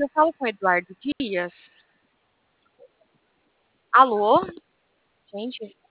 eu falo com o Eduardo Dias? Alô? Gente,